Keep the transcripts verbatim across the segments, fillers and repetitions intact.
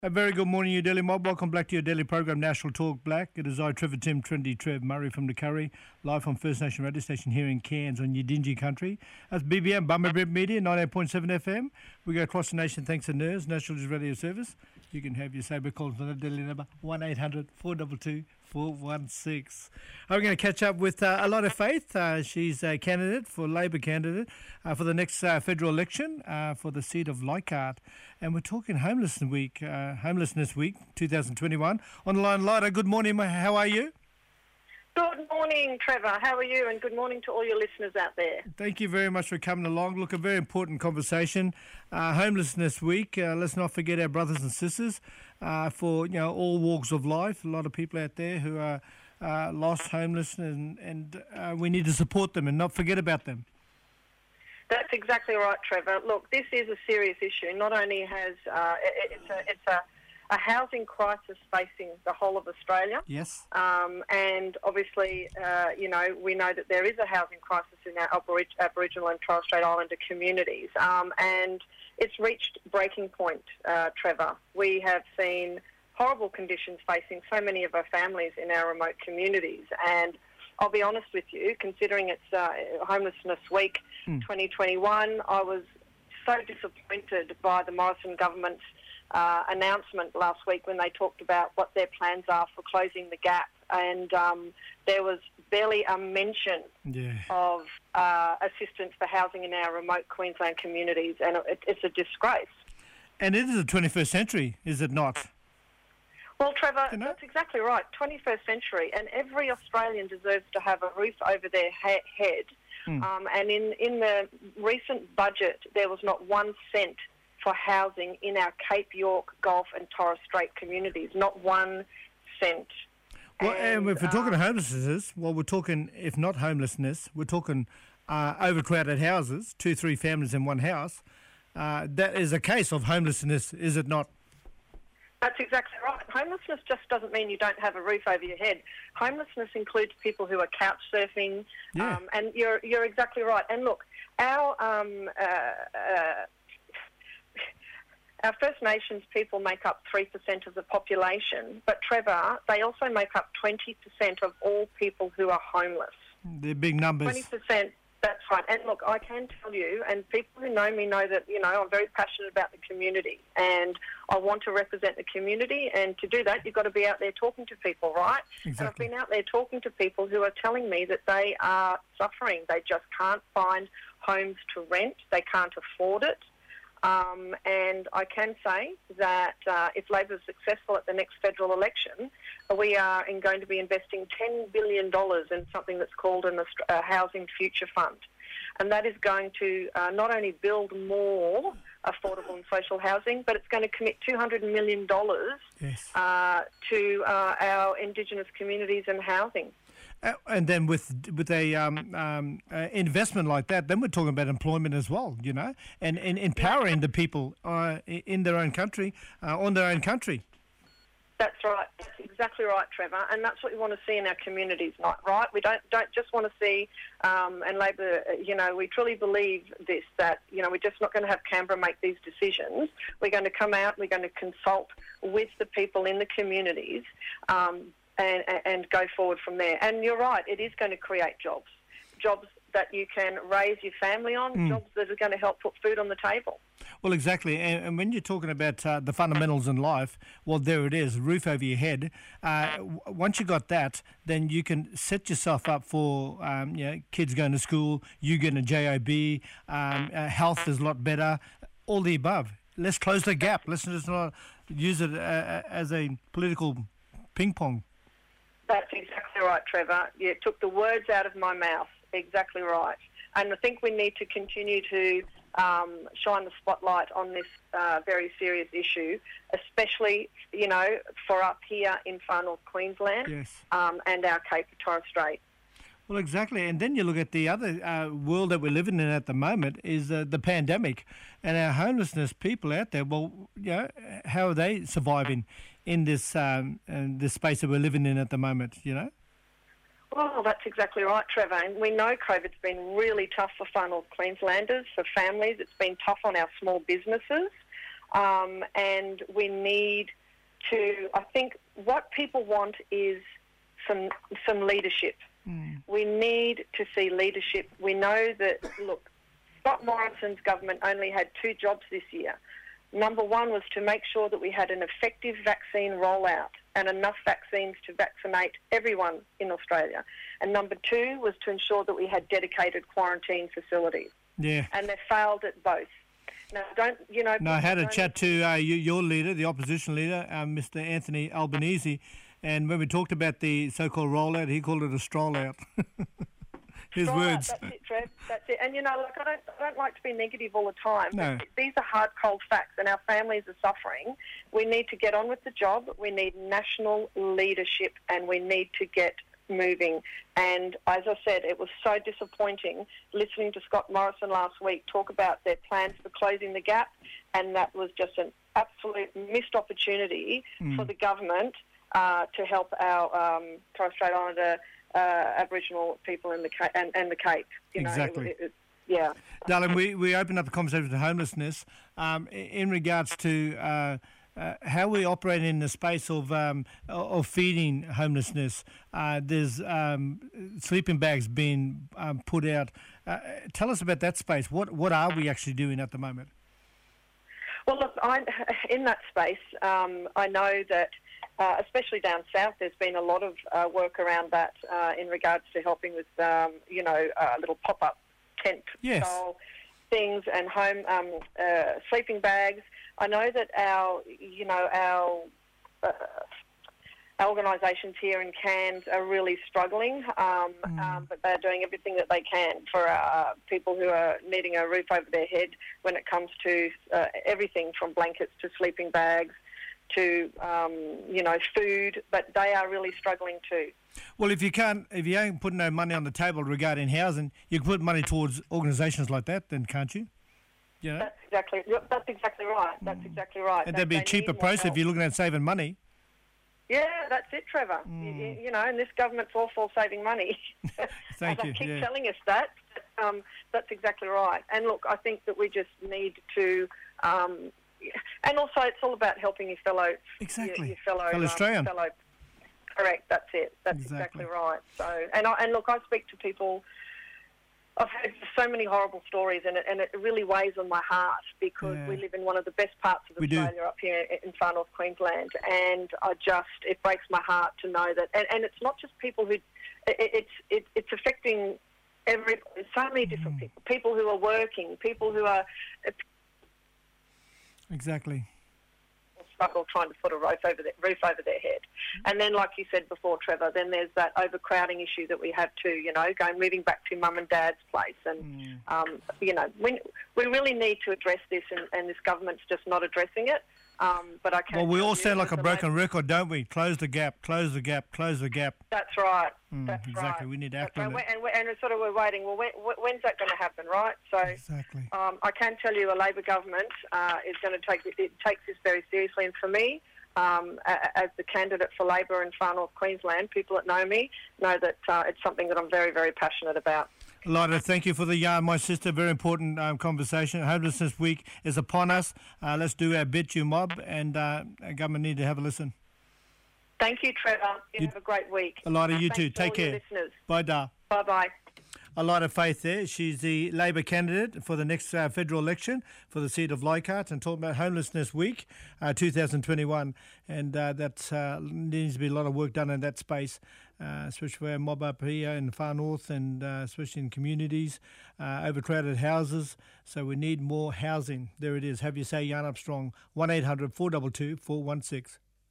A very good morning, you Daily Mob. Welcome back to your daily program, National Talk Black. It is I, Trevor Tim, Trendy Trev Murray from the Curry, live from First Nation radio station here in Cairns on Yidinji country. That's B B M, Bummer Media, ninety-eight point seven F M. We go across the nation thanks to N E R S, National News Radio Service. You can have your saber calls on the daily number, one eight hundred four two two four one six. We're going to catch up with uh, Alana Faith. Uh, she's a candidate for Labor candidate uh, for the next uh, federal election uh, for the seat of Leichhardt. And we're talking Homelessness Week, uh, Homelessness Week twenty twenty-one. On the line, Lida, good morning. How are you? Good morning, Trevor. How are you? And good morning to all your listeners out there. Thank you very much for coming along. Look, a very important conversation. Uh, Homelessness Week. Uh, let's not forget our brothers and sisters uh, for you know all walks of life. A lot of people out there who are uh, lost, homeless, and, and uh, we need to support them and not forget about them. That's exactly right, Trevor. Look, this is a serious issue. Not only has uh, it, it's a it's a a housing crisis facing the whole of Australia. Yes. Um, and obviously, uh, you know, we know that there is a housing crisis in our Aborig- Aboriginal and Torres Strait Islander communities. Um, and it's reached breaking point, uh, Trevor. We have seen horrible conditions facing so many of our families in our remote communities. And I'll be honest with you, considering it's uh, Homelessness Week mm. twenty twenty-one, I was so disappointed by the Morrison government's Uh, announcement last week when they talked about what their plans are for closing the gap, and um, there was barely a mention yeah. of uh, assistance for housing in our remote Queensland communities, and it, it's a disgrace. And it is the twenty-first century, is it not? Well, Trevor, you know? That's exactly right, twenty-first century, and every Australian deserves to have a roof over their ha- head. Mm. Um, and in, in the recent budget, there was not one cent for housing in our Cape York, Gulf and Torres Strait communities. Not one cent. Well, and, and if we're uh, talking homelessness, well, we're talking, if not homelessness, we're talking uh, overcrowded houses, two, three families in one house. Uh, that is a case of homelessness, is it not? That's exactly right. Homelessness just doesn't mean you don't have a roof over your head. Homelessness includes people who are couch surfing, yeah. um, and you're you're exactly right. And look, our um, uh, uh, Our First Nations people make up three percent of the population, but Trevor, they also make up twenty percent of all people who are homeless. They're big numbers. twenty percent, that's right. And look, I can tell you, and people who know me know that, you know, I'm very passionate about the community and I want to represent the community, and to do that, you've got to be out there talking to people, right? Exactly. And I've been out there talking to people who are telling me that they are suffering. They just can't find homes to rent. They can't afford it. Um, and I can say that uh, if Labor is successful at the next federal election, we are in going to be investing ten billion dollars in something that's called an uh, Housing Future Fund. And that is going to uh, not only build more affordable and social housing, but it's going to commit two hundred million dollars yes. uh, to uh, our Indigenous communities and housing. Uh, and then with with a um, um, uh, investment like that, then we're talking about employment as well, you know, and, and empowering the people uh, in their own country, uh, on their own country. That's right. That's exactly right, Trevor. And that's what we want to see in our communities, right? We don't don't just want to see, um, and Labor, you know, we truly believe this, that, you know, we're just not going to have Canberra make these decisions. We're going to come out, we're going to consult with the people in the communities, um, And, and go forward from there. And you're right, it is going to create jobs, jobs that you can raise your family on, mm. jobs that are going to help put food on the table. Well, exactly. And, and when you're talking about uh, the fundamentals in life, well, there it is, roof over your head. Uh, w- once you got that, then you can set yourself up for um, you know, kids going to school, you getting a J O B, um, uh, health is a lot better, all the above. Let's close the gap. Let's just not use it uh, as a political ping pong. That's exactly right, Trevor. You took the words out of my mouth. Exactly right. And I think we need to continue to um, shine the spotlight on this uh, very serious issue, especially, you know, for up here in far north Queensland yes. um, and our Cape Torres Strait. Well, exactly. And then you look at the other uh, world that we're living in at the moment is uh, the pandemic, and our homelessness people out there. Well, you know, how are they surviving in this um, in this space that we're living in at the moment? You know. Well, that's exactly right, Trevor. And we know COVID's been really tough for far north Queenslanders, for families. It's been tough on our small businesses. Um, and we need to, I think what people want is some some leadership. Mm. We need to see leadership. We know that, look, Scott Morrison's government only had two jobs this year. Number one was to make sure that we had an effective vaccine rollout and enough vaccines to vaccinate everyone in Australia. And number two was to ensure that we had dedicated quarantine facilities. Yeah. And they failed at both. Now, don't, you know... No, I had a chat to uh, you, your leader, the opposition leader, um, Mister Anthony Albanese, and when we talked about the so-called rollout, he called it a stroll out. His Right, words. that's it, Trev. That's it. And, you know, like I don't, I don't like to be negative all the time. No. But these are hard, cold facts, and our families are suffering. We need to get on with the job. We need national leadership, and we need to get moving. And as I said, it was so disappointing listening to Scott Morrison last week talk about their plans for closing the gap, and that was just an absolute missed opportunity mm. for the government uh, to help our um, Torres Strait Islander Uh, Aboriginal people in the Cape, and, and the Cape. You exactly. Know, it, it, yeah. Darling, we, we opened up the conversation to homelessness um, in regards to uh, uh, how we operate in the space of um, of feeding homelessness. Uh, there's um, sleeping bags being um, put out. Uh, tell us about that space. What what are we actually doing at the moment? Well, look, I, in that space, um, I know that Uh, especially down south, there's been a lot of uh, work around that uh, in regards to helping with, um, you know, uh, little pop-up tent yes. style things and home um, uh, sleeping bags. I know that our, you know, our, uh, our organisations here in Cairns are really struggling, um, mm. um, but they're doing everything that they can for uh, people who are needing a roof over their head when it comes to uh, everything from blankets to sleeping bags to, um, you know, food, but they are really struggling too. Well, if you can't, if you ain't putting no money on the table regarding housing, you can put money towards organisations like that, then can't you? You know? That's exactly, that's exactly right. That's exactly right. And that'd be a cheaper process if you're looking at saving money. Yeah, that's it, Trevor. Mm. You, you know, and this government's all for saving money. Thank and you. They keep yeah. telling us that. Um, that's exactly right. And look, I think that we just need to... Um, And also, it's all about helping your fellow, exactly. your, your fellow, fellow Australian. Um, fellow, correct. That's it. That's exactly, exactly right. So, and I, and look, I speak to people. I've heard so many horrible stories, and it, and it really weighs on my heart because yeah. we live in one of the best parts of we Australia do. up here in far north Queensland, and I just it breaks my heart to know that. And, and it's not just people who, it, it's it, it's affecting every so many different mm. people. People who are working, people who are. Exactly. Struggle trying to put a roof over their, roof over their head. And then, like you said before, Trevor, then there's that overcrowding issue that we have too, you know, going moving back to mum and dad's place. And, mm. um, you know, we, we really need to address this, and, and this government's just not addressing it. Um, but I can't well, we all sound like a broken moment. record, don't we? Close the gap, close the gap, close the gap. That's right. Mm, That's exactly. right. We need to act That's on right. it. And, we're, and we're sort of we're waiting. Well, when, when's that going to happen, right? So exactly. um, I can tell you a Labor government uh, is going to take it takes this very seriously. And for me, um, as the candidate for Labor in far north Queensland, people that know me know that uh, it's something that I'm very, very passionate about. Lida, thank you for the yarn, my sister. Very important um, conversation. Homelessness Week is upon us. Uh, let's do our bit, you mob, and uh, government need to have a listen. Thank you, Trevor. You, you have a great week. Lida, you Thanks too. to Take all care. your listeners. Bye, Da. Bye-bye. A lot of faith there. She's the Labor candidate for the next uh, federal election for the seat of Leichhardt, and talking about Homelessness Week uh, two thousand twenty-one. And uh, that uh, needs to be a lot of work done in that space, uh, especially for our mob up here in the far north, and uh, especially in communities, uh, overcrowded houses. So we need more housing. There it is. Have you say Yarn Up Strong. one eight hundred four two two four one six.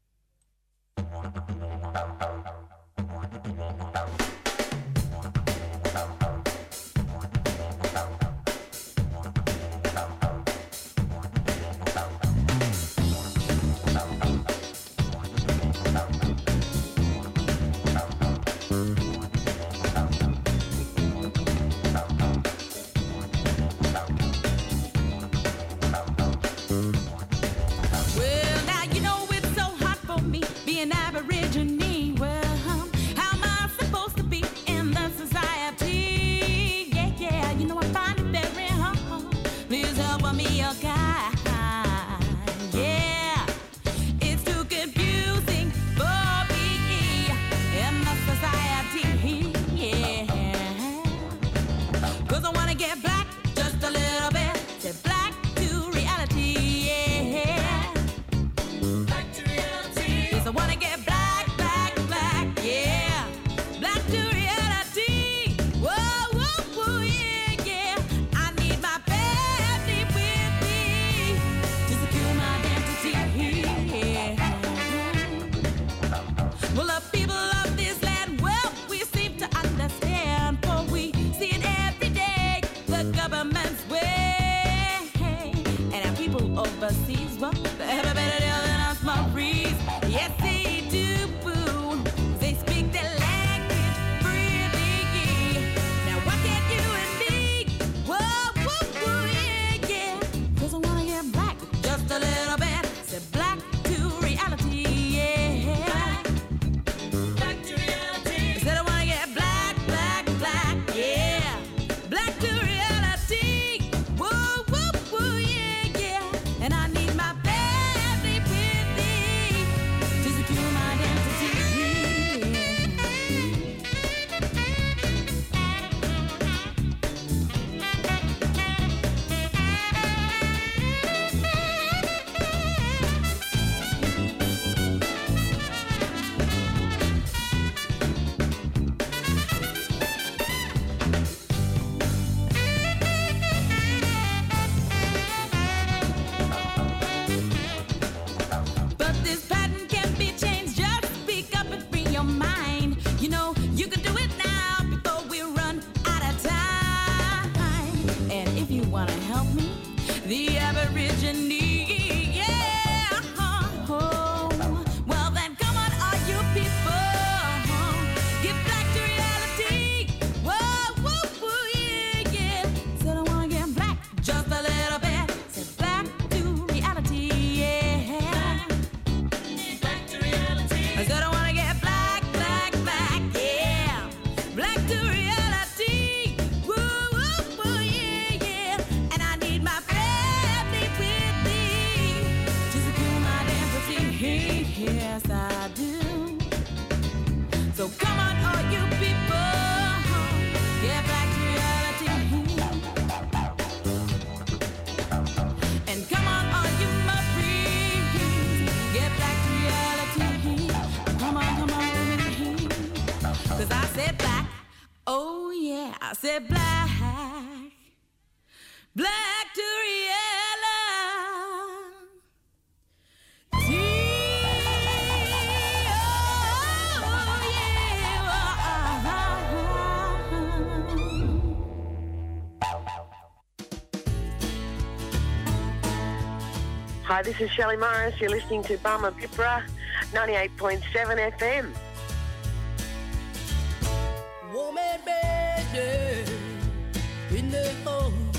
Well, now you know it's so hot for me being Aborigine. Well, um, how am I supposed to be yes I do. So come on, all you people, get back to reality. And come on, all you Murphys, get back to reality. Come on, come on, women, cause I said black, oh yeah, I said black, black to reality. Hi, this is Shelley Morris. You're listening to Bama Bipra, ninety-eight point seven F M. Woman, baby, in the home.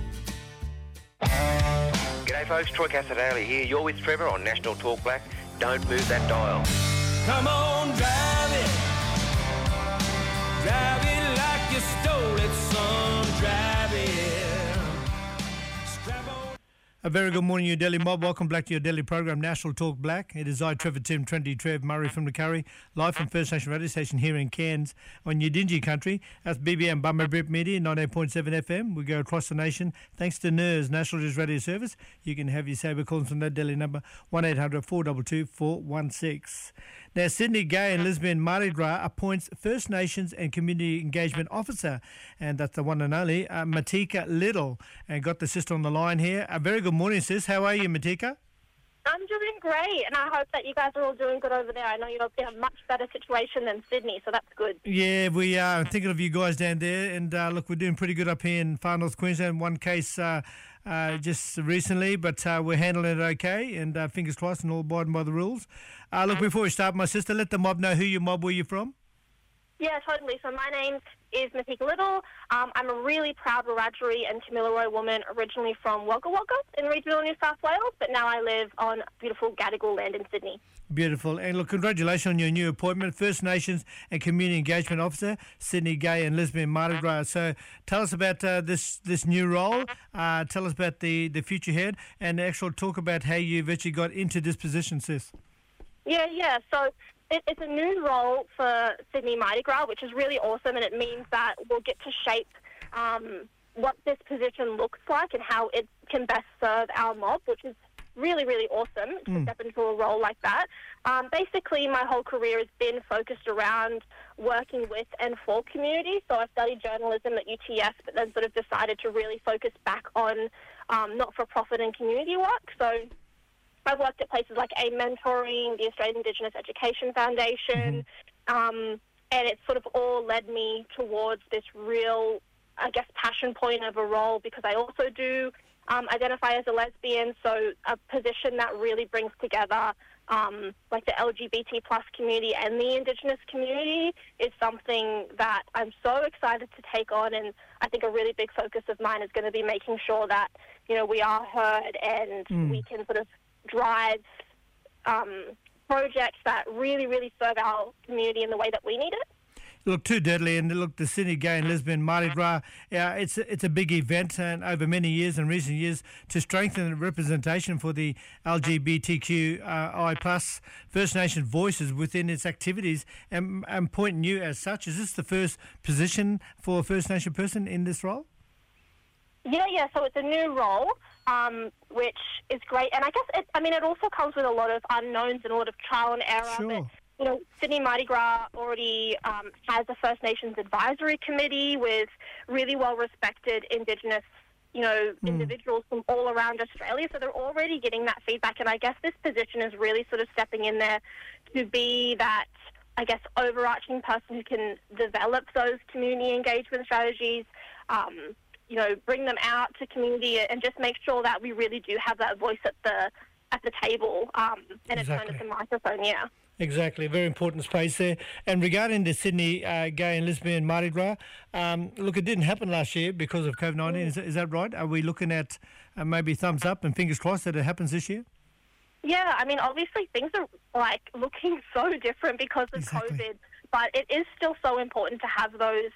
G'day folks, Troy Casadale here. You're with Trevor on National Talk Black. Don't move that dial. Come on, drive it. Drive it like you stole it, son. Drive it. Strap on. A very good morning, you Delhi mob. Welcome back to your daily program, National Talk Black. It is I, Trevor Tim, Trinity Trev, Murray from the Curry, live from First Nation Radio Station here in Cairns on Yidinji country. That's B B M Bummer Brip Media, ninety-eight point seven F M. We go across the nation. Thanks to N E R S, National News Radio Service. You can have your saber calls from that Delhi number, one eight hundred four two two four one six. Now, Sydney Gay and Lesbian Mardi Gras appoints First Nations and Community Engagement Officer, and that's the one and only, uh, Matika Little. And got the sister on the line here. A very good morning, sis. How are you, Matika? I'm doing great, and I hope that you guys are all doing good over there. I know you obviously have a much better situation than Sydney, so that's good. Yeah, we are thinking of you guys down there, and uh, look, we're doing pretty good up here in Far North Queensland. One case uh, uh, just recently, but uh, we're handling it okay, and uh, fingers crossed and all abiding by the rules. Uh, look, before we start, my sister, let the mob know who your mob, where you're from. Yeah, totally. So my name is Matika Little. Um, I'm a really proud Wiradjuri and Kamilaroi woman, originally from Wagga Wagga in regional New South Wales, but now I live on beautiful Gadigal land in Sydney. Beautiful. And look, congratulations on your new appointment, First Nations and Community Engagement Officer, Sydney Gay and Lesbian Mardi Gras. So tell us about uh, this this new role. Uh, tell us about the, the future ahead, and actual talk about how you've actually got into this position, sis. Yeah, yeah. So it, it's a new role for Sydney Mardi Gras, which is really awesome, and it means that we'll get to shape um, what this position looks like and how it can best serve our mob, which is really, really awesome to Mm. step into a role like that. Um, basically, my whole career has been focused around working with and for community. So I studied journalism at U T S, but then sort of decided to really focus back on um, not-for-profit and community work. So I've worked at places like AIM Mentoring, the Australian Indigenous Education Foundation, Mm-hmm. um, and it sort of all led me towards this real, I guess, passion point of a role, because I also do um, identify as a lesbian, so a position that really brings together um, like the L G B T plus community and the Indigenous community is something that I'm so excited to take on, and I think a really big focus of mine is going to be making sure that, you know, we are heard and Mm. we can sort of drive um, projects that really, really serve our community in the way that we need it. Look, too deadly, and look, the Sydney Gay and Lesbian Mardi Gras, uh, it's, it's a big event, and over many years and recent years, to strengthen the representation for the L G B T Q I plus First Nation voices within its activities, and, and pointing you as such. Is this the first position for a First Nation person in this role? Yeah, yeah, so it's a new role, um, which is great. And I guess, it, I mean, it also comes with a lot of unknowns and a lot of trial and error. Sure. But, you know, Sydney Mardi Gras already um, has a First Nations advisory committee with really well-respected Indigenous, you know, Mm. individuals from all around Australia. So they're already getting that feedback. And I guess this position is really sort of stepping in there to be that, I guess, overarching person who can develop those community engagement strategies, um, you know, bring them out to community and just make sure that we really do have that voice at the at the table um, and it's known as Exactly. a microphone, yeah. Exactly, very important space there. And regarding the Sydney uh, Gay and Lesbian Mardi Gras, um, look, it didn't happen last year because of COVID nineteen. Is, that- is that right? Are we looking at uh, maybe thumbs up and fingers crossed that it happens this year? Yeah, I mean, obviously things are, like, looking so different because of Exactly. COVID, but it is still so important to have those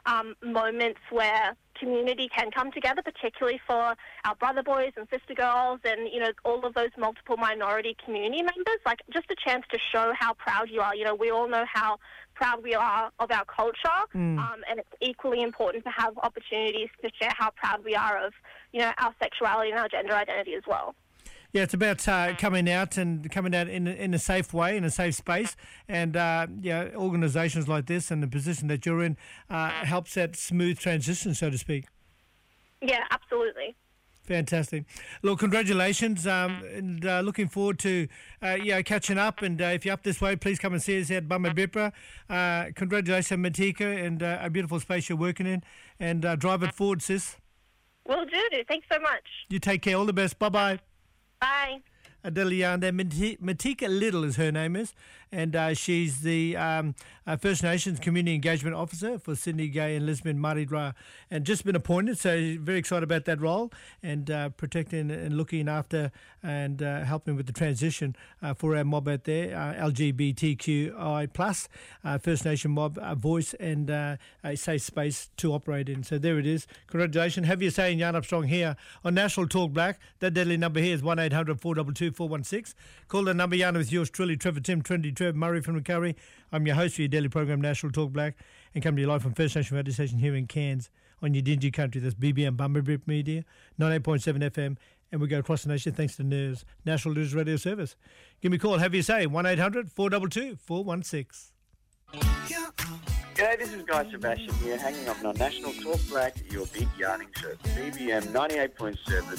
um, moments where community can come together, particularly for our brother boys and sister girls and, you know, all of those multiple minority community members. Like, just a chance to show how proud you are. You know, we all know how proud we are of our culture, Mm. um, and it's equally important to have opportunities to share how proud we are of, you know, our sexuality and our gender identity as well. Yeah, it's about uh, coming out and coming out in a, in a safe way, in a safe space, and uh, yeah, organisations like this and the position that you're in uh, helps that smooth transition, so to speak. Yeah, absolutely. Fantastic. Look, congratulations, um, and uh, looking forward to uh, yeah catching up. And uh, if you're up this way, please come and see us at Bumma Bipra. Uh, congratulations, Matika, and uh, a beautiful space you're working in, and uh, drive it forward, sis. Will do. Thanks so much. You take care. All the best. Bye bye. Bye. Adelianda Matika Little is her name is, and uh, she's the um, uh, First Nations Community Engagement Officer for Sydney Gay and Lisbon Mardi Gras, and just been appointed, so very excited about that role and uh, protecting and looking after and uh, helping with the transition uh, for our mob out there, uh, L G B T Q I plus, uh, First Nation mob, a voice and uh, a safe space to operate in. So there it is. Congratulations. Have your say in Yarn Up Strong here on National Talk Black. That deadly number here is one eight hundred four two two four one six. Call the number, Yarn with yours truly, Trevor Tim, Trendy Trev, Murray from Macquarie. I'm your host for your daily program, National Talk Black, and come to you live from First Nation Radio Station here in Cairns on your Dingy country. That's B B M Bumba Bip Media, ninety-eight point seven F M, and we go across the nation thanks to N E R S, National News Radio Service. Give me a call, have your say, one eight hundred four two two four one six. G'day, this is Guy Sebastian here, hanging up on National Talk Black, your big yarning show, B B M ninety-eight point seven.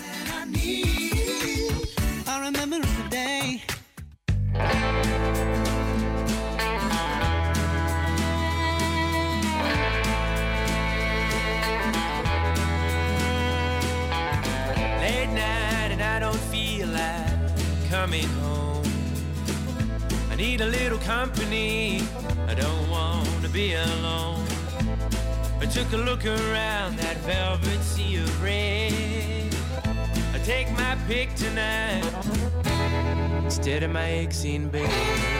I remember the day. Late night and I don't feel like coming home. I need a little company, I don't want to be alone. I took a look around that velvet sea of red. I take my pick tonight instead of my eggs in bed.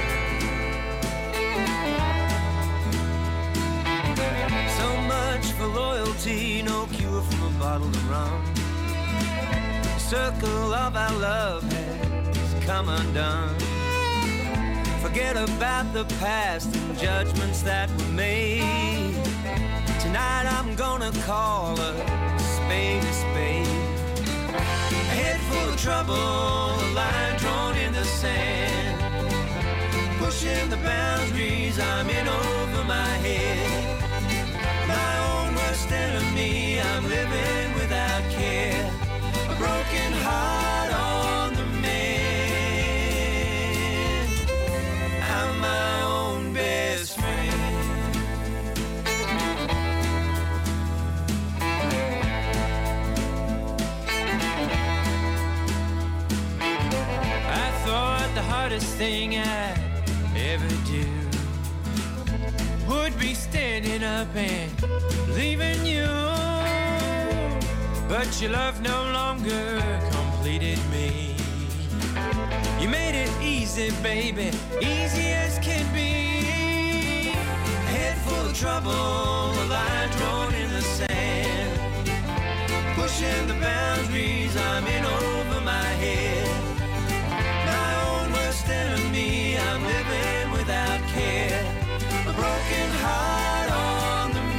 So much for loyalty, no cure from a bottle of rum. The circle of our love has come undone. Forget about the past and judgments that were made. Tonight I'm gonna call a spade a spade. A head full of trouble, a line drawn in the sand. Pushing the boundaries, I'm in over my head. My own worst enemy, I'm living without care. A broken heart on the mend. I'm my own best friend. I thought the hardest thing I'd ever do would be standing up and leaving you. But your love no longer completed me. You made it easy, baby, easy as can be. A head full of trouble, a line drawn in the sand. Pushing the boundaries, I'm in over my head. My own worst enemy, I'm living without care. A broken heart on the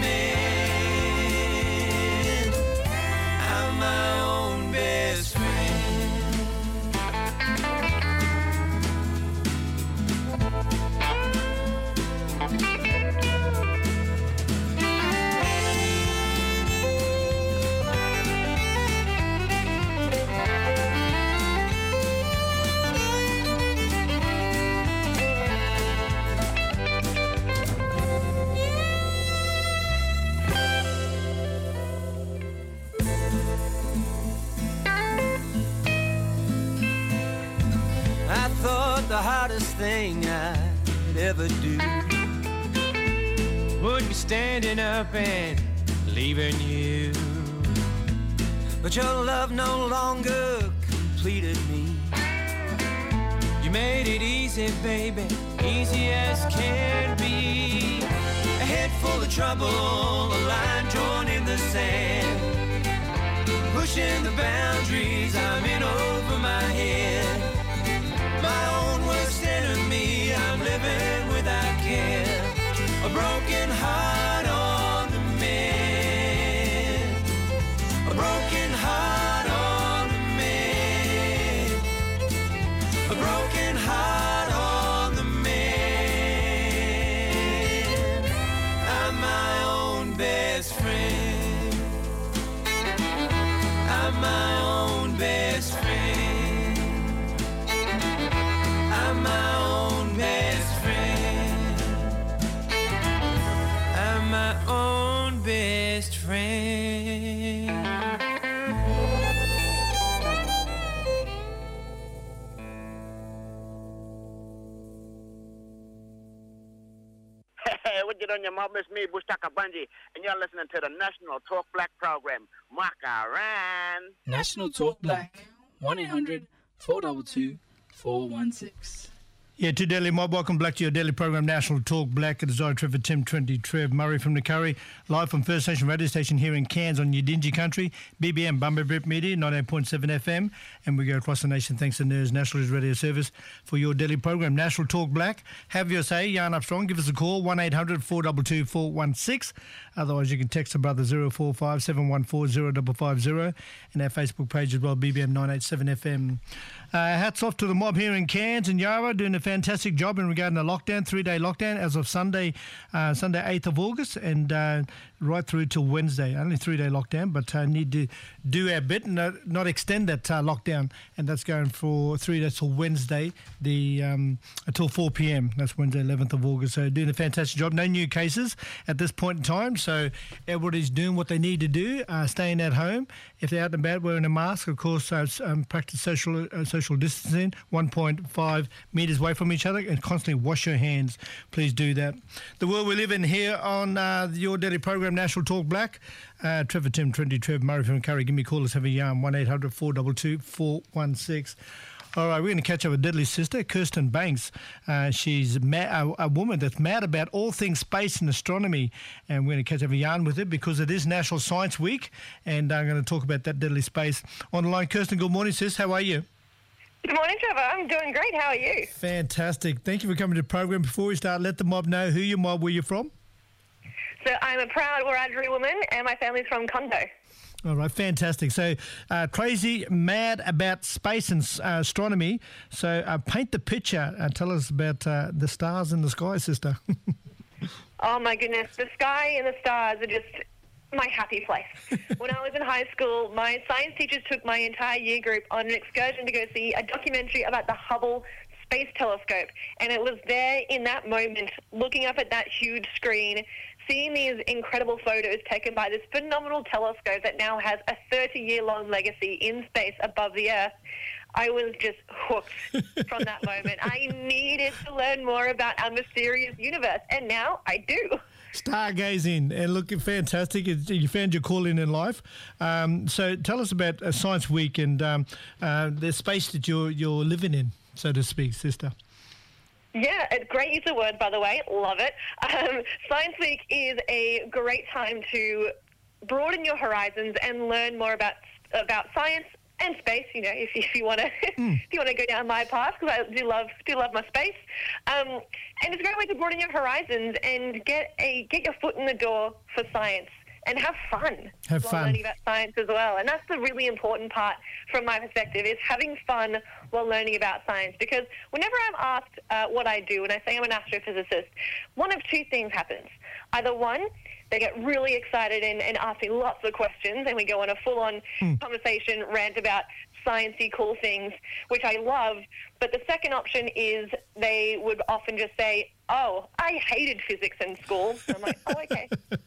mend. I'm my own best friend. I thought the hardest thing I'd ever do would be standing up and leaving you. But your love no longer completed me. You made it easy, baby, easy as can be. A head full of trouble, a line drawn in the sand. Pushing the boundaries, I'm in over my head. My own worst enemy, I'm living without care. A broken heart on the mend. A broken heart on the mend. A broken heart on the mend. I'm my own best friend. I'm my own best friend. I'm my own best friend. I'm my own best friend. Hey, what you doing, your mom? It's me, Bushtaka Bunji, and you're listening to the National Talk Black program. Makaran. National Talk Black, one eight hundred four two two four one six. Yeah, to Daily Mob, welcome back to your daily program, National Talk Black. It is I, Trevor Tim, twenty Trev, Murray from the Curry, live from First Nation radio station here in Cairns on Yidinji Country, B B M Bumba Brip Media, ninety-eight point seven F M, and we go across the nation thanks to N E R S National Radio Service for your daily program, National Talk Black. Have your say, yarn up strong, give us a call, one eight hundred four two two four one six. Otherwise, you can text a brother zero four five seven one four zero five five zero, and our Facebook page as well, B B M nine eight seven F M. Uh, hats off to the mob here in Cairns and Yarra, doing a fantastic job in regarding the lockdown, three-day lockdown as of Sunday, uh, Sunday eighth of August, and uh, right through till Wednesday. Only three-day lockdown, but uh, need to do our bit and not, not extend that uh, lockdown, and that's going for three days till Wednesday, the um, until four p m. That's Wednesday, eleventh of August. So doing a fantastic job. No new cases at this point in time, so everybody's doing what they need to do, uh, staying at home. If they're out and about, wearing a mask, of course, uh, um, practice social uh, social distancing, one point five metres away from each other, and constantly wash your hands. Please do that. The world we live in here on uh, your daily program, National Talk Black. Uh, Trevor Tim, twenty Trev, Murray from Curry. Give me a call. Let's have a yarn. one eight hundred four two two four one six. All right, we're going to catch up with Deadly's sister, Kirsten Banks. Uh, she's ma- a, a woman that's mad about all things space and astronomy, and we're going to catch up a yarn with it because it is National Science Week, and I'm going to talk about that deadly space. On the line, Kirsten, good morning, sis. How are you? Good morning, Trevor. I'm doing great. How are you? Fantastic. Thank you for coming to the program. Before we start, let the mob know who your mob, where you're from. So I'm a proud Wiradjuri woman, and my family's from Kondo. All right, fantastic. So, uh, crazy, mad about space and uh, astronomy. So, uh, paint the picture. Uh, tell us about uh, the stars in the sky, sister. Oh, my goodness. The sky and the stars are just my happy place. When I was in high school, my science teachers took my entire year group on an excursion to go see a documentary about the Hubble Space Telescope. And it was there in that moment, looking up at that huge screen, seeing these incredible photos taken by this phenomenal telescope that now has a thirty-year-long legacy in space above the Earth, I was just hooked from that moment. I needed to learn more about our mysterious universe, and now I do. Stargazing, and looking fantastic. You found your calling in life. Um, so tell us about uh, Science Week and um, uh, the space that you're, you're living in, so to speak, sister. Yeah, a great use of words, by the way. Love it. Um, Science Week is a great time to broaden your horizons and learn more about about science and space. You know, if, if you want to mm. if you want to go down my path, because I do love do love my space. Um, and it's a great way to broaden your horizons and get a get your foot in the door for science. And have fun have while fun. learning about science as well. And that's the really important part from my perspective, is having fun while learning about science. Because whenever I'm asked uh, what I do, and I say I'm an astrophysicist, one of two things happens. Either one, they get really excited and, and ask me lots of questions, and we go on a full-on mm. conversation, rant about sciencey cool things, which I love. But the second option is they would often just say, oh, I hated physics in school. And I'm like, oh, okay.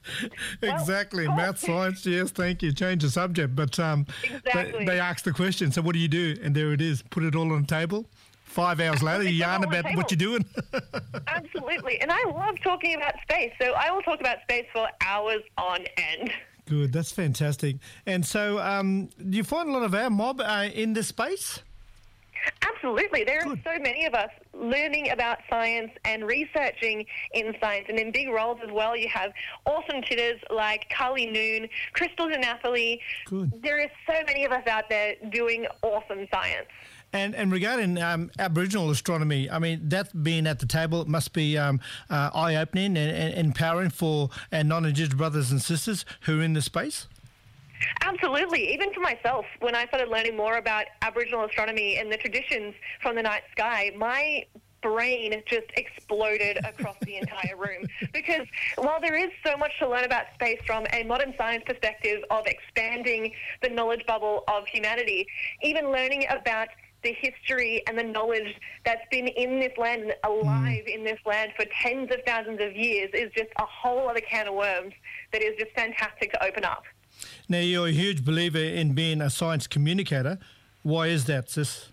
Exactly. Well, Math, science, yes, thank you. Change the subject. But um, exactly. they, they ask the question, so what do you do? And there it is. Put it all on the table. Five hours later, you yarn about what you're doing. Absolutely. And I love talking about space. So I will talk about space for hours on end. Good. That's fantastic. And so um, do you find a lot of our mob uh, in this space? Absolutely. There are so many of us learning about science and researching in science, and in big roles as well. You have awesome titters like Carly Noon, Crystal DiNapoli. Good. There are so many of us out there doing awesome science. And and regarding um, Aboriginal astronomy, I mean, that being at the table must be um, uh, eye-opening and, and empowering for our non-Indigenous brothers and sisters who are in the space. Absolutely. Even for myself, when I started learning more about Aboriginal astronomy and the traditions from the night sky, my brain just exploded across the entire room. Because while there is so much to learn about space from a modern science perspective of expanding the knowledge bubble of humanity, even learning about the history and the knowledge that's been in this land and alive mm. in this land for tens of thousands of years is just a whole other can of worms that is just fantastic to open up. Now, you're a huge believer in being a science communicator. Why is that, sis?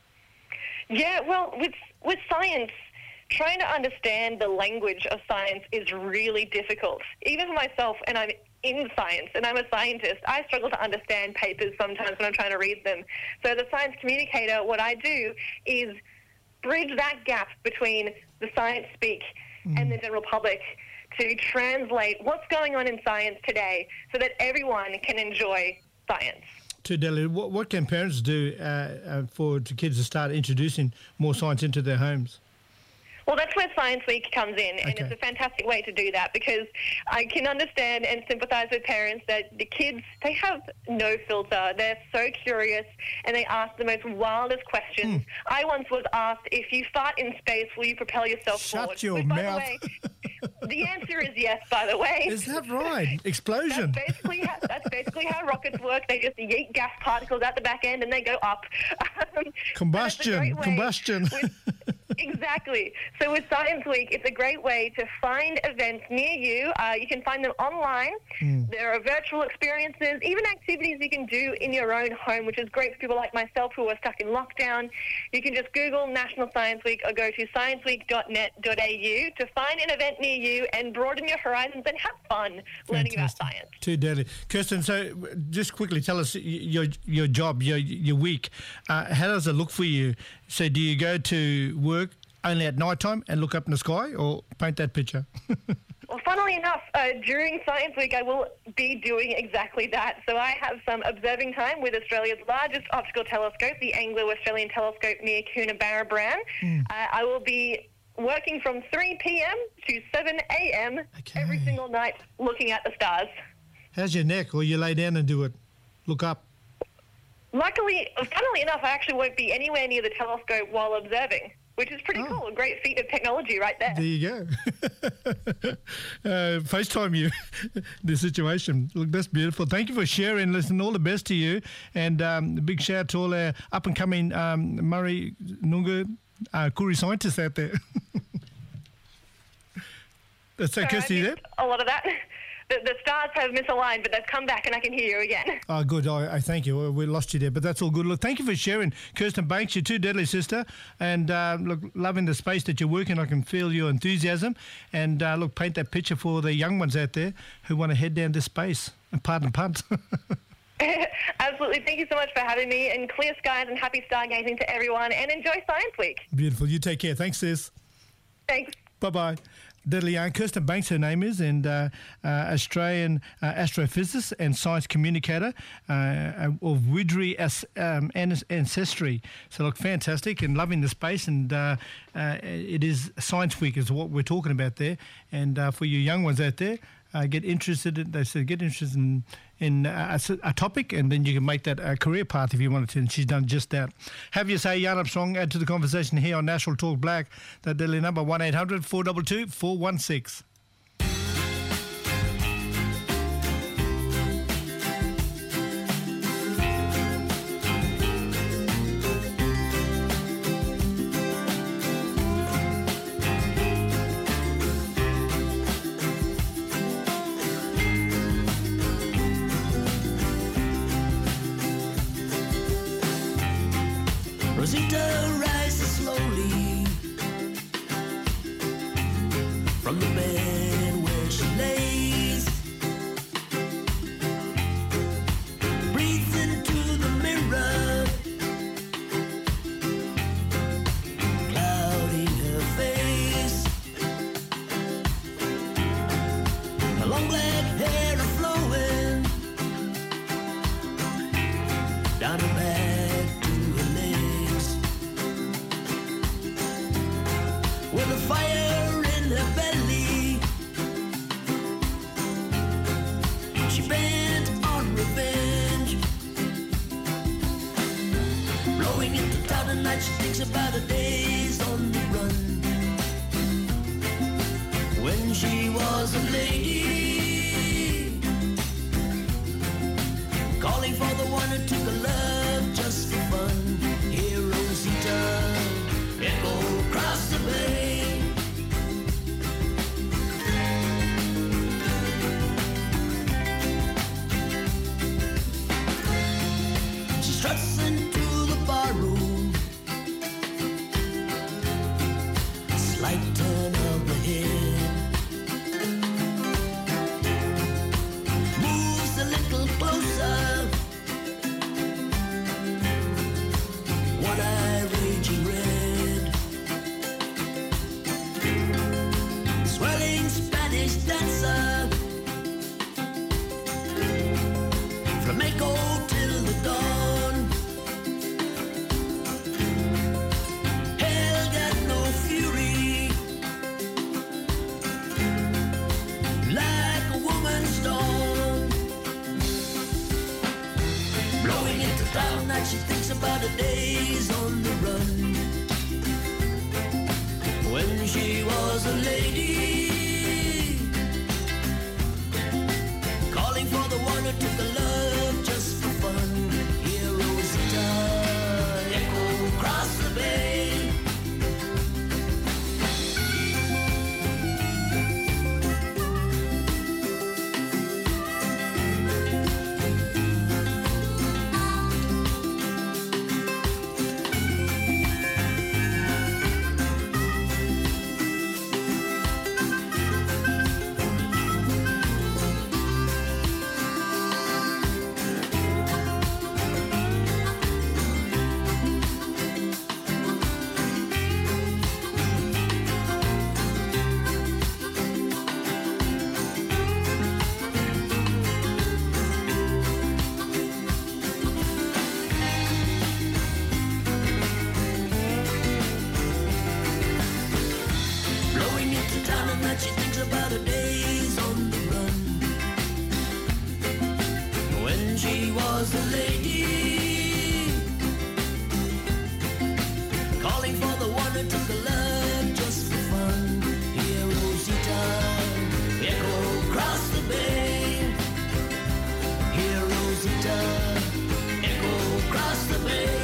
Yeah, well, with with science, trying to understand the language of science is really difficult. Even for myself, and I'm in science, and I'm a scientist, I struggle to understand papers sometimes when I'm trying to read them. So the science communicator, what I do is bridge that gap between the science speak mm. and the general public to translate what's going on in science today so that everyone can enjoy science. To Delhi, what, what can parents do uh, uh, for to kids to start introducing more science into their homes? Well, that's where Science Week comes in, and Okay. it's a fantastic way to do that because I can understand and sympathise with parents that the kids, they have no filter. They're so curious, and they ask the most wildest questions. Mm. I once was asked, if you fart in space, will you propel yourself Shut forward? your Which, by mouth. the way, the answer is yes, by the way. Is that right? Explosion. That's basically how, that's basically how rockets work. They just yeet gas particles out the back end and they go up. Um, Combustion. Combustion. Exactly. So with Science Week, it's a great way to find events near you. Uh, you can find them online. Mm. There are virtual experiences, even activities you can do in your own home, which is great for people like myself who are stuck in lockdown. You can just Google National Science Week or go to science week dot net dot a u to find an event near you and broaden your horizons and have fun learning about science. Too deadly. Kirsten, so just quickly tell us your your job, your your week. Uh, how does it look for you? So do you go to work only at night time and look up in the sky, or paint that picture? Well, funnily enough, uh, during Science Week, I will be doing exactly that. So I have some observing time with Australia's largest optical telescope, the Anglo-Australian Telescope near Coonabarabran. Mm. Uh, I will be working from three p.m. to seven a.m. Okay. every single night looking at the stars. How's your neck? Or you lay down and do it? Look up. Luckily, funnily enough, I actually won't be anywhere near the telescope while observing, which is pretty oh. cool. A great feat of technology right there. There you go. uh, FaceTime you, the situation. Look, that's beautiful. Thank you for sharing. Listen, all the best to you. And um, a big shout out to all our up-and-coming um, Murray Noongar uh, Koori scientists out there. That's okay, Kirsty, there? A lot of that. The, the stars have misaligned, but they've come back and I can hear you again. Oh, good. I, I thank you. We lost you there, but that's all good. Look, thank you for sharing, Kirsten Banks, your too deadly sister, and uh, look, loving the space that you're working. I can feel your enthusiasm, and uh, look, paint that picture for the young ones out there who want to head down to space. And pardon punt. Absolutely. Thank you so much for having me, and clear skies and happy stargazing to everyone, and enjoy Science Week. Beautiful. You take care. Thanks, sis. Thanks. Bye-bye. Deadly young. Kirsten Banks, her name is, and uh, uh, Australian uh, astrophysicist and science communicator uh, of Widgery as, um, ancestry. So, look, fantastic, and loving the space, and uh, uh, it is Science Week is what we're talking about there. And uh, for you young ones out there, uh, get interested in, they said, get interested in, in a, a topic, and then you can make that a career path if you wanted to, and she's done just that. Have you say, Jan Armstrong, add to the conversation here on National Talk Black, that deadly number one eight hundred four two two four one six. Rosita rises slowly from the bed where she lays, breathes into the mirror with a fire in her belly. She bent on revenge, blowing into town at night. She thinks about her days on the run, when she was a lady, calling for the one who took her love just for fun. Here Rosita, echo across the bay. She struts into the barroom, slight turn of the head, moves a little closer, one eye raging red, swelling Spanish dancer, flamenco till the dawn. Hell got no fury, like a woman's storm, blowing into town night. She thinks about her days on the run, when she was a lady, calling for the one who took her love just for fun. Here Rosita, echo across the bay. Blowing into town at night, she thinks about her days on the run, when she was a lady, calling for the one who took her love just for fun. Here Rosita, echo across the bay. Here Rosita, echo across the bay.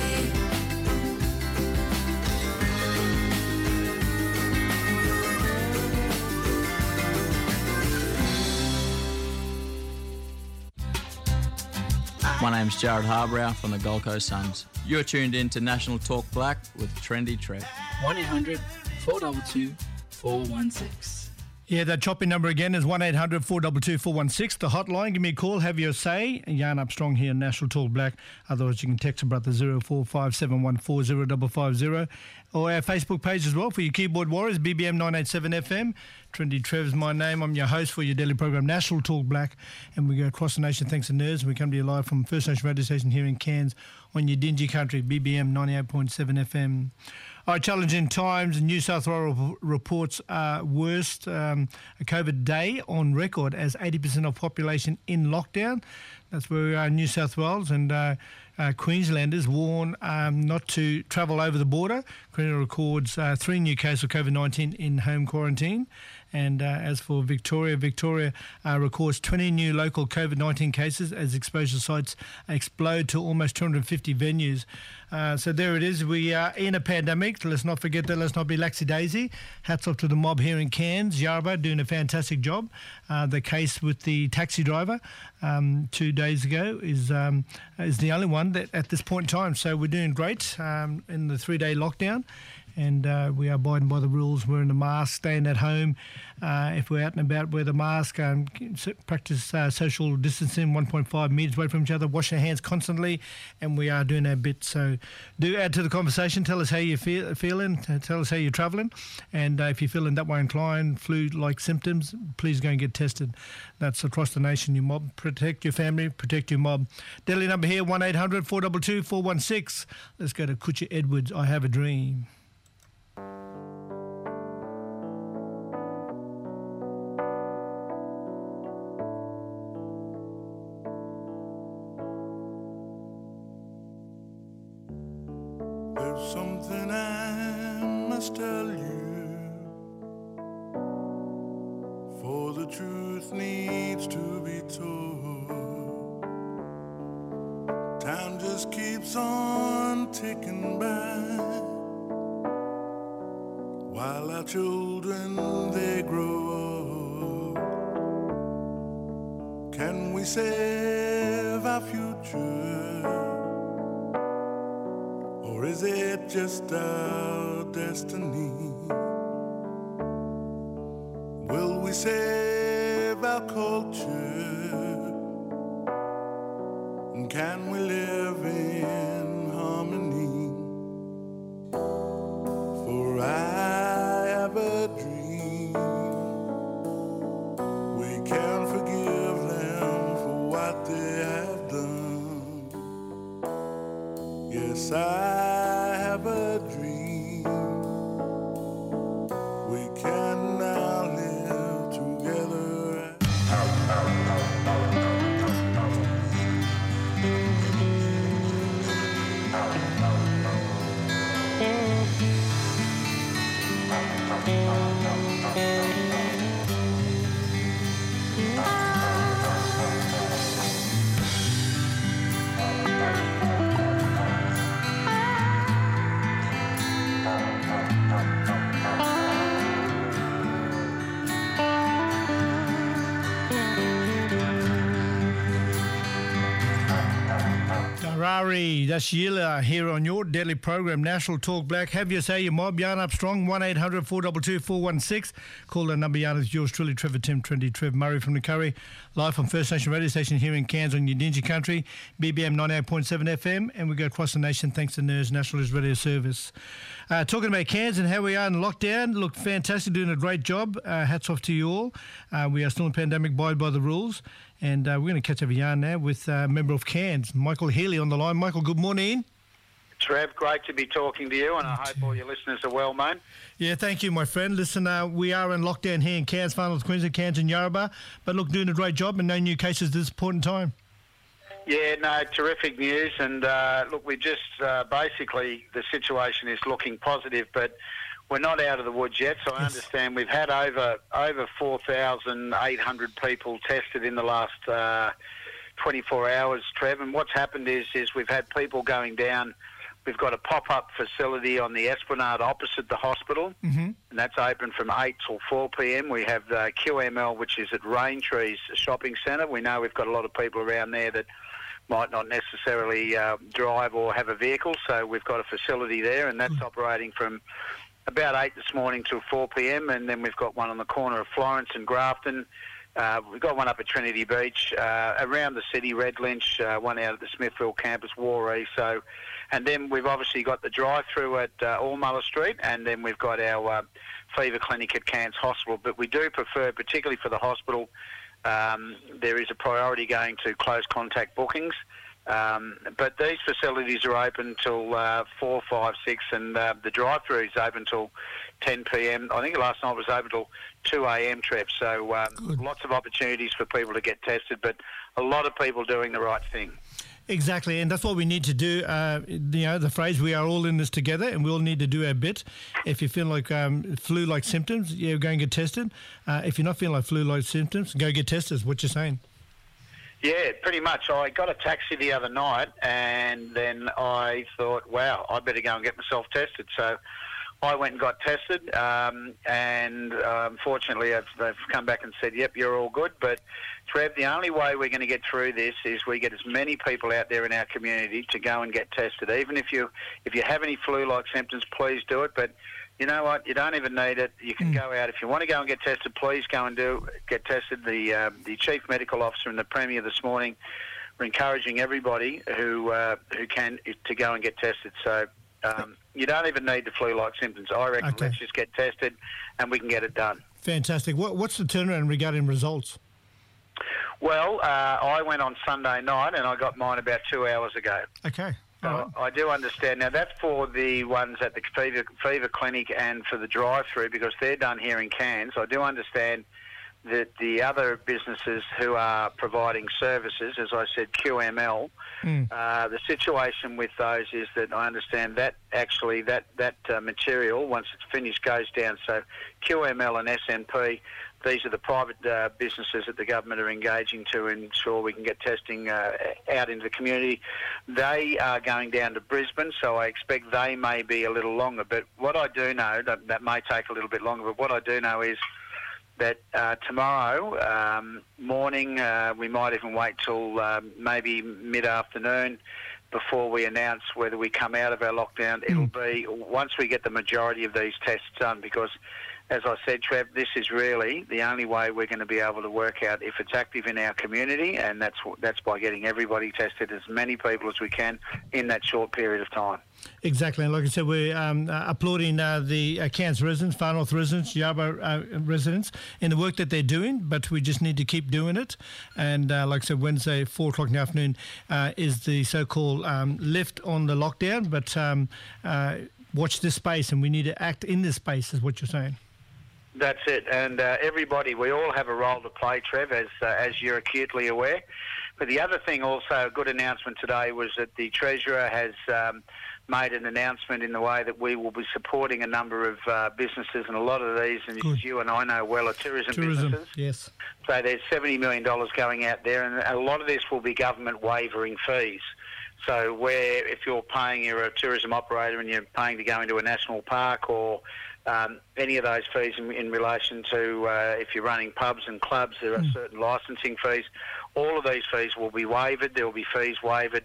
My name's Jared Harbrow from the Gold Coast Suns. You're tuned in to National Talk Black with Trendy Trev. one eight hundred four two two four one six. Yeah, that chopping number again is one eight hundred four two two four one six. The hotline, give me a call, have your say. Yarn up strong here, National Talk Black. Otherwise, you can text a brother zero four five seven one four zero five five zero. Or our Facebook page as well for your keyboard warriors, B B M nine eighty-seven F M. Trendy Trev's my name. I'm your host for your daily program, National Talk Black. And we go across the nation, thanks to Nerds. We come to you live from First Nation radio station here in Cairns on your dingy country, B B M ninety-eight point seven F M. All right, challenging times. New South Wales reports uh, worst um, COVID day on record as eighty percent of population in lockdown. That's where we are in New South Wales, and uh, uh, Queenslanders warn um, not to travel over the border. Queensland records uh, three new cases of COVID nineteen in home quarantine. And uh, as for Victoria, Victoria uh, records twenty new local COVID nineteen cases as exposure sites explode to almost two hundred fifty venues. Uh, so there it is. We are in a pandemic. Let's not forget that. Let's not be laxy-daisy. Hats off to the mob here in Cairns. Yarba doing a fantastic job. Uh, the case with the taxi driver um, two days ago is um, is the only one that at this point in time. So we're doing great um, in the three-day lockdown. And uh, we are abiding by the rules, wearing the mask, staying at home. Uh, if we're out and about, wear the mask, um, practice uh, social distancing, one point five metres away from each other, wash our hands constantly, and we are doing our bit. So do add to the conversation. Tell us how you're feel, feeling. Tell us how you're travelling. And uh, if you're feeling that way inclined, flu-like symptoms, please go and get tested. That's across the nation, you mob. Protect your family, protect your mob. Daily number here, one eight hundred four two two four one six. Let's go to Kutcha Edwards, I Have a Dream. something I must tell you, for the truth needs to be told. Time just keeps on ticking by, while our children, they grow old. Can we save our future, or is it just our destiny? Will we save our culture, and can we live in harmony? For I have a dream we can forgive them for what they have done. Yes, I have a dream we can now live together. Darari, that's Sheila here on your daily program, National Talk Black. Have you say your mob yarn up strong, one eight hundred four two two four one six. Call the number yarn is yours truly, Trevor Tim twenty, Trev Murray from the Curry. Live on First Nation radio station here in Cairns on Yidinji Country, B B M ninety-eight point seven F M, and we go across the nation thanks to N E R S Nationalist Radio Service. Uh, talking about Cairns and how we are in lockdown, look fantastic, doing a great job. Uh, hats off to you all. Uh, we are still in pandemic, abide by the rules. And uh, we're going to catch up a yarn now with a member of Cairns, Michael Healy, on the line. Michael, good morning. Trev, great to be talking to you, and I hope all your listeners are well, mate. Yeah, thank you, my friend. Listen, uh, we are in lockdown here in Cairns, Far North Queensland, Cairns and Yarrabah, but look, doing a great job and no new cases at this point in time. Yeah, no, terrific news, and uh, look, we just uh, basically, the situation is looking positive, but we're not out of the woods yet, so I yes. understand we've had over over four thousand eight hundred people tested in the last uh, twenty-four hours, Trev, and what's happened is is we've had people going down. We've got a pop-up facility on the Esplanade opposite the hospital, mm-hmm. and that's open from eight till four p m. We have uh, Q M L, which is at Raintrees Shopping Centre. We know we've got a lot of people around there that might not necessarily uh, drive or have a vehicle, so we've got a facility there, and that's mm-hmm. operating from about eight this morning till four p m, and then we've got one on the corner of Florence and Grafton. Uh, we've got one up at Trinity Beach, uh, around the city, Red Lynch, uh, one out at the Smithfield campus, Warree. So, and then we've obviously got the drive-through at uh, Allmuller Street, and then we've got our uh, fever clinic at Cairns Hospital. But we do prefer, particularly for the hospital, um, there is a priority going to close contact bookings. Um, but these facilities are open till uh, four, five, six, and uh, the drive-through is open till ten p m. I think last night was open till two a m, Trev. So um, lots of opportunities for people to get tested, but a lot of people doing the right thing. Exactly, and that's what we need to do. Uh, you know, the phrase, we are all in this together, and we all need to do our bit. If you feel like um, flu-like symptoms, yeah, go and get tested. Uh, if you're not feeling like flu-like symptoms, go get tested, is what you're saying. Yeah, pretty much. I got a taxi the other night, and then I thought, wow, I better go and get myself tested. So I went and got tested, um, and uh, unfortunately I've, they've come back and said, yep, you're all good. But, Trev, the only way we're going to get through this is we get as many people out there in our community to go and get tested. Even if you if you have any flu-like symptoms, please do it. But you know what? You don't even need it. You can mm. go out. If you want to go and get tested, please go and do get tested. The uh, the Chief Medical Officer and the Premier this morning were encouraging everybody who uh, who can to go and get tested. So um, you don't even need the flu-like symptoms. I reckon okay. let's just get tested and we can get it done. Fantastic. What, what's the turnaround regarding results? Well, uh, I went on Sunday night and I got mine about two hours ago. Okay. So right. I do understand. Now, that's for the ones at the fever, fever clinic and for the drive-through because they're done here in Cairns. I do understand that the other businesses who are providing services, as I said, Q M L, Mm. uh, the situation with those is that I understand that actually that, that uh, material, once it's finished, goes down. So Q M L and S N P, these are the private uh, businesses that the government are engaging to ensure we can get testing uh, out into the community. They are going down to Brisbane, so I expect they may be a little longer. But what I do know, that, that may take a little bit longer, but what I do know is that uh, tomorrow um, morning, uh, we might even wait till um, maybe mid-afternoon before we announce whether we come out of our lockdown. It'll be once we get the majority of these tests done, because as I said, Trev, this is really the only way we're going to be able to work out if it's active in our community, and that's that's by getting everybody tested, as many people as we can, in that short period of time. Exactly, and like I said, we're um, uh, applauding uh, the uh, Cairns residents, Far North residents, Yarra uh, residents in the work that they're doing, but we just need to keep doing it. And uh, like I said, Wednesday, four o'clock in the afternoon uh, is the so-called um, lift on the lockdown, but um, uh, watch this space, and we need to act in this space, is what you're saying. That's it, and uh, everybody, we all have a role to play, Trev, as uh, as you're acutely aware. But the other thing also, a good announcement today, was that the Treasurer has um, made an announcement in the way that we will be supporting a number of uh, businesses, and a lot of these, and as you and I know well, are tourism, Tourism, businesses. yes. So there's seventy million dollars going out there, and a lot of this will be government waivering fees. So where if you're paying, you're a tourism operator and you're paying to go into a national park, or um, any of those fees in, in relation to uh, if you're running pubs and clubs, there are Mm. certain licensing fees. All of these fees will be waived. There will be fees waived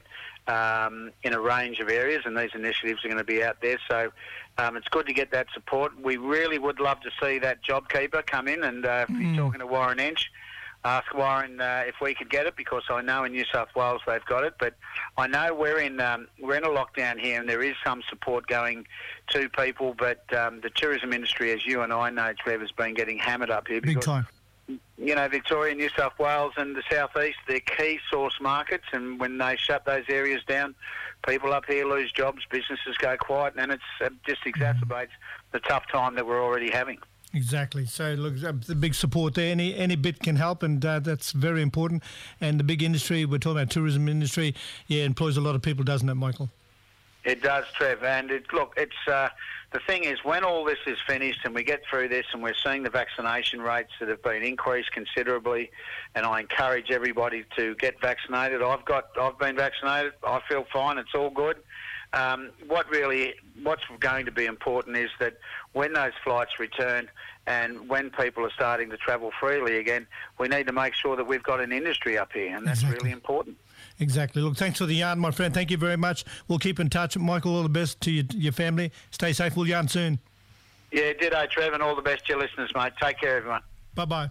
um, in a range of areas, and these initiatives are going to be out there. So um, it's good to get that support. We really would love to see that JobKeeper come in, and uh, if Mm. you're talking to Warren Inch, ask Warren uh, if we could get it, because I know in New South Wales they've got it. But I know we're in um, we're in a lockdown here, and there is some support going to people. But um, the tourism industry, as you and I know, Trev, has been getting hammered up here. Big because, time. You know, Victoria, New South Wales and the southeast, they're key source markets, and when they shut those areas down, people up here lose jobs, businesses go quiet, and it's, it just exacerbates the tough time that we're already having. Exactly. So, look, uh, the big support there. Any any bit can help, and uh, that's very important. And the big industry, we're talking about tourism industry, yeah, employs a lot of people, doesn't it, Michael? It does, Trev. And it, look, it's uh, the thing is, when all this is finished and we get through this, and we're seeing the vaccination rates that have been increased considerably, and I encourage everybody to get vaccinated. I've got, I've been vaccinated. I feel fine. It's all good. Um, what really, what's going to be important is that when those flights return and when people are starting to travel freely again, we need to make sure that we've got an industry up here, and that's Exactly. really important. Exactly. Look, thanks for the yarn, my friend. Thank you very much. We'll keep in touch. Michael, all the best to your, your family. Stay safe. We'll yarn soon. Yeah, ditto, Trev, and all the best to your listeners, mate. Take care, everyone. Bye-bye.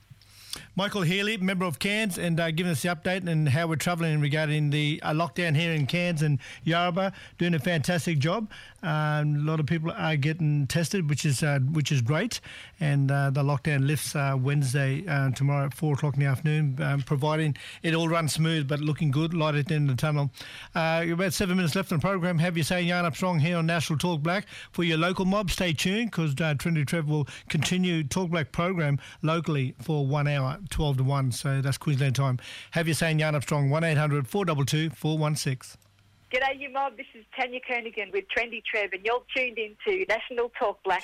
Michael Healy, member of Cairns, and uh, giving us the update and how we're travelling regarding the uh, lockdown here in Cairns and Yarra, doing a fantastic job. Um, a lot of people are getting tested, which is uh, which is great. And uh, the lockdown lifts uh, Wednesday uh, tomorrow at four o'clock in the afternoon, um, providing it all runs smooth, but looking good, light at the end of the tunnel. Uh, about seven minutes left on the program. Have you saying Yarn Up Strong here on National Talk Black for your local mob. Stay tuned, because uh, Trinity Trev will continue Talk Black program locally for one hour, twelve to one. So that's Queensland time. Have you saying Yarn Up Strong, one eight hundred four two two four one six. G'day, you mob. This is Tanya Kernigan with Trendy Trev, and you're tuned in to National Talk Black.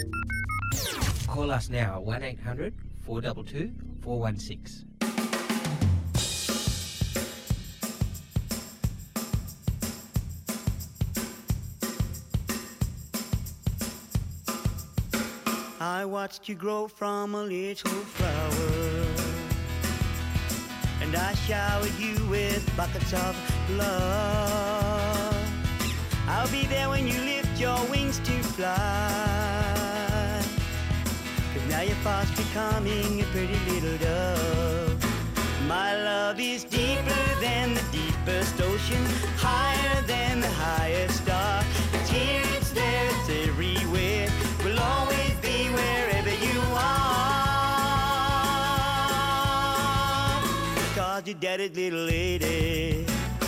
Call us now, one eight hundred four two two four one six. I watched you grow from a little flower, and I showered you with buckets of love. I'll be there when you lift your wings to fly, 'cause now you're fast becoming a pretty little dove. My love is deeper than the deepest ocean, higher than the highest star. It's here, it's there, it's everywhere. We'll always be wherever you are, 'cause you're daddy's little lady.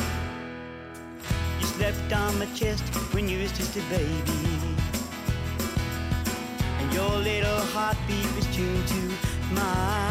You slept on my chest when you was just a baby, and your little heartbeat was tuned to mine.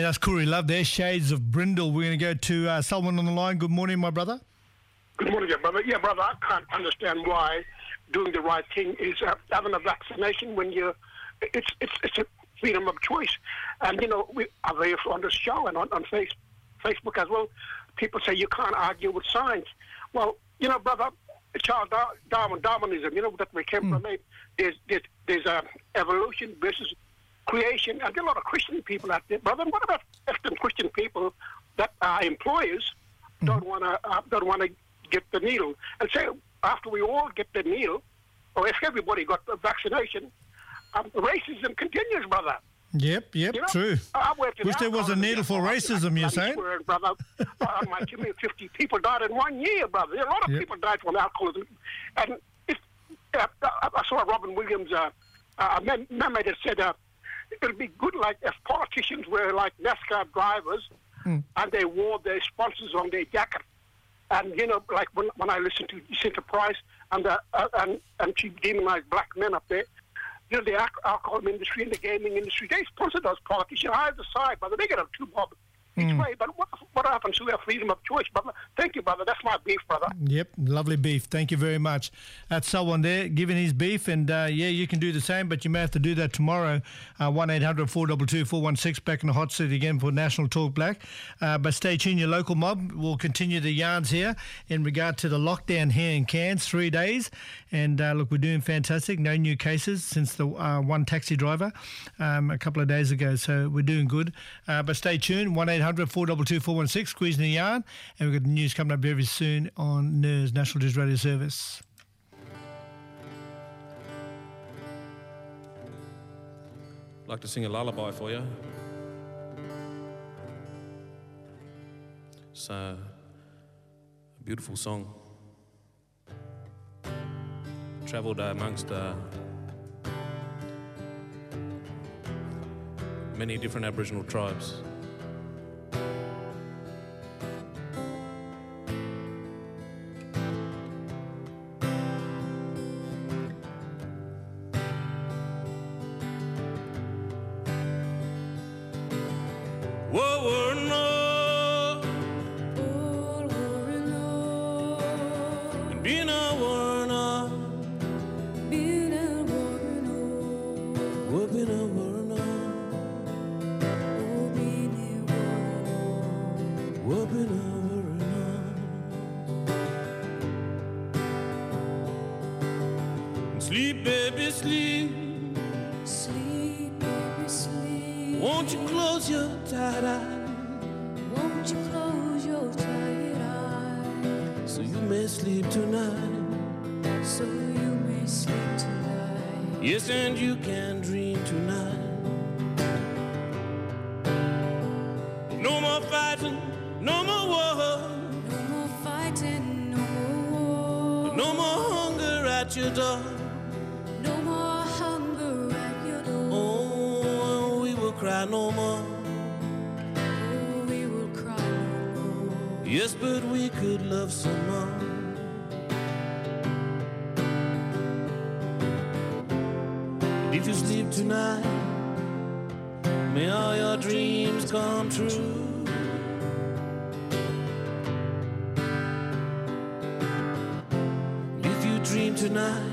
that's Koori Love there, Shades of Brindle. We're going to go to uh, Selwyn on the line. Good morning, my brother. Good morning, yeah, brother. Yeah, brother, I can't understand why doing the right thing is uh, having a vaccination when you're, it's, it's, it's a freedom of choice. And, you know, we are very on the show and on, on face, Facebook as well. People say you can't argue with science. Well, you know, brother, Charles Darwin, Darwinism, you know, that we came mm. from, there's, there's, there's uh, evolution versus creation. And there are a lot of Christian people out there, brother. What about Western Christian people that are employers mm. don't want to uh, don't want to get the needle? And say after we all get the needle, or if everybody got the vaccination, um, racism continues, brother. Yep, yep, you know, true. I worked Wish there was a needle for racism, you're saying? Word, brother. On my community, fifty people died in one year, brother. A lot of yep. people died from alcoholism. And if uh, I saw Robin Williams, uh, uh, a memo that said uh, it would be good like if politicians were like NASCAR drivers mm. and they wore their sponsors on their jacket. And, you know, like when, when I listened to Jacinta Price and, uh, uh, and, and she demonized black men up there, you know, the alcohol industry and the gaming industry, they sponsor those politicians. I decide, brother, they get a two bob each mm. way. But what, what happens to our freedom of choice, brother? Thank you, brother. That's my beef, brother. Yep, lovely beef. Thank you very much. That's someone there giving his beef. And, uh, yeah, you can do the same, but you may have to do that tomorrow. Uh, one eight hundred four two two four one six, back in the hot seat again for National Talk Black. Uh, but stay tuned, your local mob. We'll continue the yarns here in regard to the lockdown here in Cairns, three days. And, uh, look, we're doing fantastic. No new cases since the uh, one taxi driver um, a couple of days ago. So we're doing good. Uh, but stay tuned, one eight hundred four two two four one six, squeezing the yarn. And we've got the news coming up very soon on N E R S, National Digital Radio Service. I'd like to sing a lullaby for you. It's uh, a beautiful song. Travelled uh, amongst uh, many different Aboriginal tribes. Sleep, baby, sleep. Sleep, baby, sleep. Won't you close your tired eyes? Won't you close your tired eyes? So you may sleep tonight. So you may sleep tonight. Yes, and you can dream tonight. No more fighting, no more war. No more fighting, no more war. No more hunger at your door. No more hunger at your door. Oh, we will cry no more. Oh, we will cry no more. Yes, but we could love some more. If you sleep tonight, may all your dreams come true. If you dream tonight,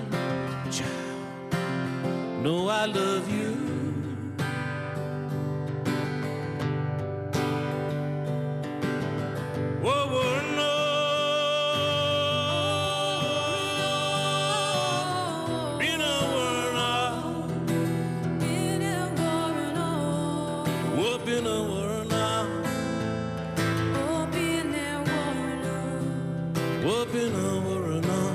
know I love you. Whoa, whoa, no. Been a world now. Been a world now. Whoa, been a world now. Oh, been a world now. Whoa, been a world now.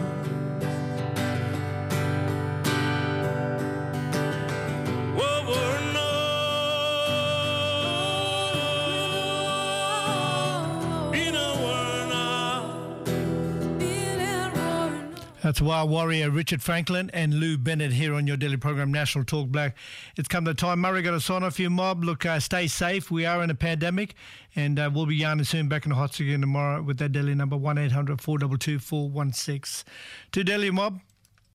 That's Wild Warrior Richard Franklin and Lou Bennett here on your daily program, National Talk Black. It's come to time. Murray got a sign off you, mob. Look, uh, stay safe. We are in a pandemic, and uh, we'll be yarning soon back in the hot seat again tomorrow with that daily number, one eight hundred four two two four one six. To daily mob.